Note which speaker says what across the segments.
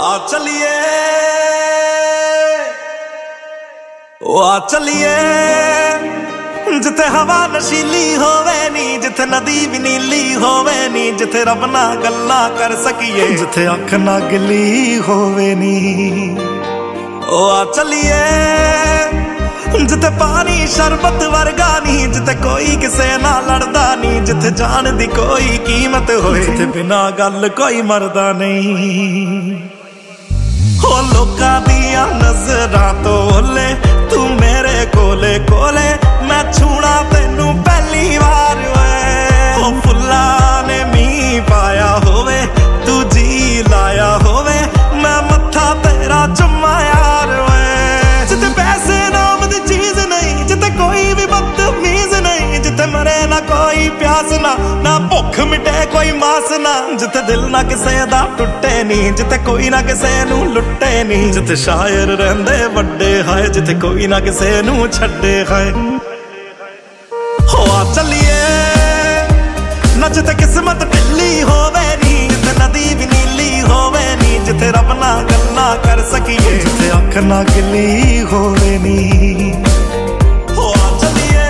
Speaker 1: चलिए ओ आ चलिए जिथे हवा नशीली होवे नी, जिथे नदी भी नीली होवे नी, जिथे रब ना गल्ला कर सकिए, जिथे अख ना गिली होवे नी। ओ आ चलिए जिथे पानी शरबत वर्गा नी, जिथे कोई किसे ना लड़दा नी, जिथे जान दी कोई कीमत होए, जिथे बिना गल कोई मरदा नहीं। हो लोकां दियां नज़रां तो ओले तू मेरे कोले कोले, मैं छूना तेनू पहली बार वे। हो फुल्लां ने मीं पाया होवे, तू जी लाया होवे, मैं मत्था तेरा चुम्मा यार वे। जिथे पैसे नाम दी चीज नहीं, जिथे कोई भी बदतमीज नहीं, जिथे मरे ना कोई प्यास ना भुख मिटे कोई मास ना, जिथे दिल ना किसे दा टुटे नी, जिथे कोई ना किसे नू लुटे नी, जिथे शायर रहंदे वड्डे हाय, जिथे कोई ना किसे नू छड्डे हाय। हो आ चलिए ना जिथे किस्मत ढिल्ली होवे नी, जिथे नदी भी नीली होवे नी, जिथे रब ना गल्ला कर सकिए, जिथे अख ना गिली होवे नी। हो आ चलिए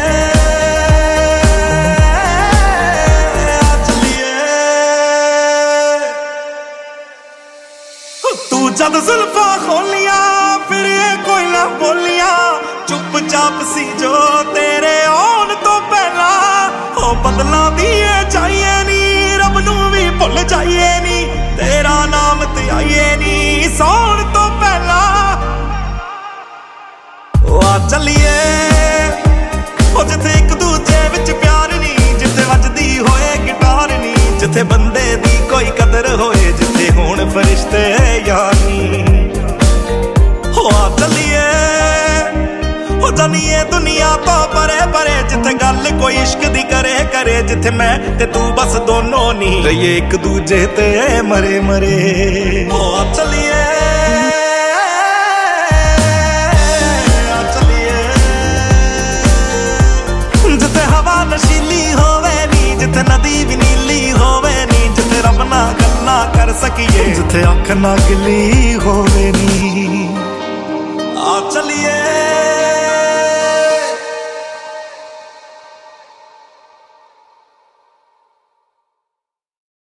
Speaker 1: तू जद जुल्फा खोलिया फिर ये कोई ना बोलिया, चुपचाप सी जो तेरे आउण तो पहला। हो बदला दिए चाहिए नी, रब नू भी भुल जाइए नी, तेरा नाम ते आइए नी सौण तो पहला। ओ आ चलिए ओ जिथे एक दूजे विच प्यार नी, जिथे वजदी होए गिटार नी, जिथे बंदे दी कोई कदर होए, जिथे होण फरिश्ते यानी। हो आ चलिए हो जानिए दुनिया तो परे परे, जिथे गल कोई इश्क दी करे करे, जिथे मैं ते तू बस दोनों नी रहिए एक दूजे ते मरे मरे। हो आ चलिए जिथे हवा नशीली होवे नी, जिथे नदी भी नीली होवे नी, जिथे रब ना गल्ला कर सकिए, जिथे अख ना गिली होवे नी। आ चलिए